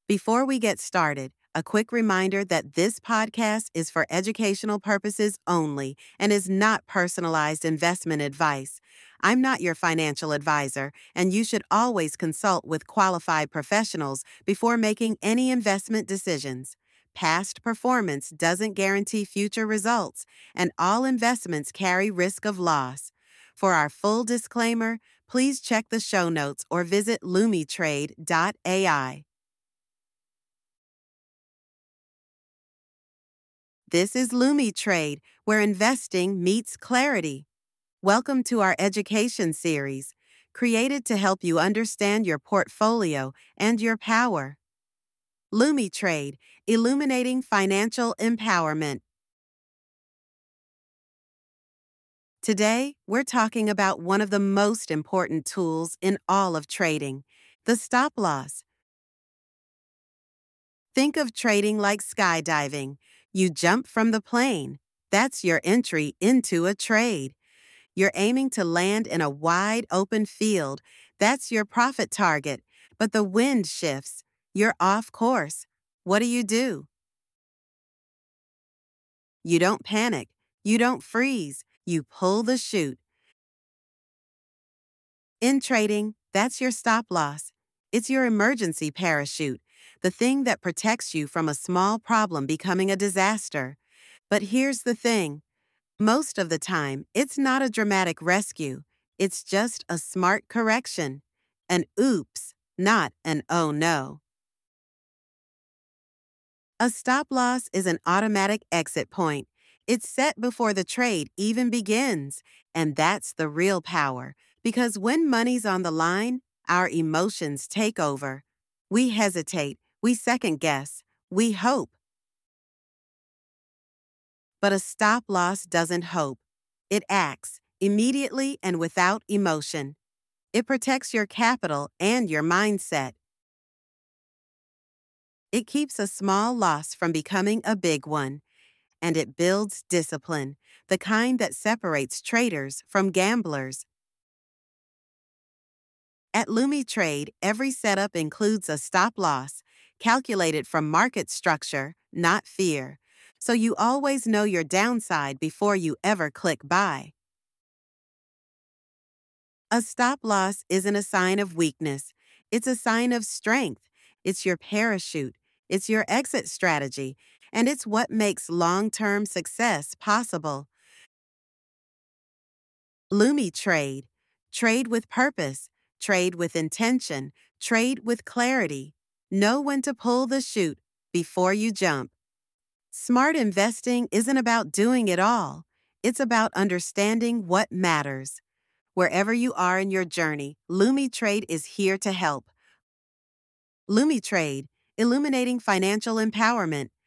Before we get started, a quick reminder that this podcast is for educational purposes only and is not personalized investment advice. I'm not your financial advisor, and you should always consult with qualified professionals before making any investment decisions. Past performance doesn't guarantee future results, and all investments carry risk of loss. For our full disclaimer, please check the show notes or visit lumitrade.ai. This is LumiTrade, where investing meets clarity. Welcome to our education series, created to help you understand your portfolio and your power. LumiTrade, illuminating financial empowerment. Today, we're talking about one of the most important tools in all of trading, the stop loss. Think of trading like skydiving. You jump from the plane. That's your entry into a trade. You're aiming to land in a wide open field. That's your profit target. But the wind shifts. You're off course. What do? You don't panic. You don't freeze. You pull the chute. In trading, that's your stop loss. It's your emergency parachute, the thing that protects you from a small problem becoming a disaster. But here's the thing. Most of the time, it's not a dramatic rescue. It's just a smart correction. An oops, not an oh no. A stop loss is an automatic exit point. It's set before the trade even begins. And that's the real power. Because when money's on the line, our emotions take over. We hesitate, we second guess, we hope. But a stop loss doesn't hope. It acts immediately and without emotion. It protects your capital and your mindset. It keeps a small loss from becoming a big one. And it builds discipline, the kind that separates traders from gamblers. At LumiTrade, every setup includes a stop loss, calculated from market structure, not fear. So you always know your downside before you ever click buy. A stop loss isn't a sign of weakness. It's a sign of strength. It's your parachute. It's your exit strategy. And it's what makes long-term success possible. LumiTrade. Trade with purpose. Trade with intention. Trade with clarity. Know when to pull the chute before you jump. Smart investing isn't about doing it all. It's about understanding what matters. Wherever you are in your journey, LumiTrade is here to help. LumiTrade, illuminating financial empowerment.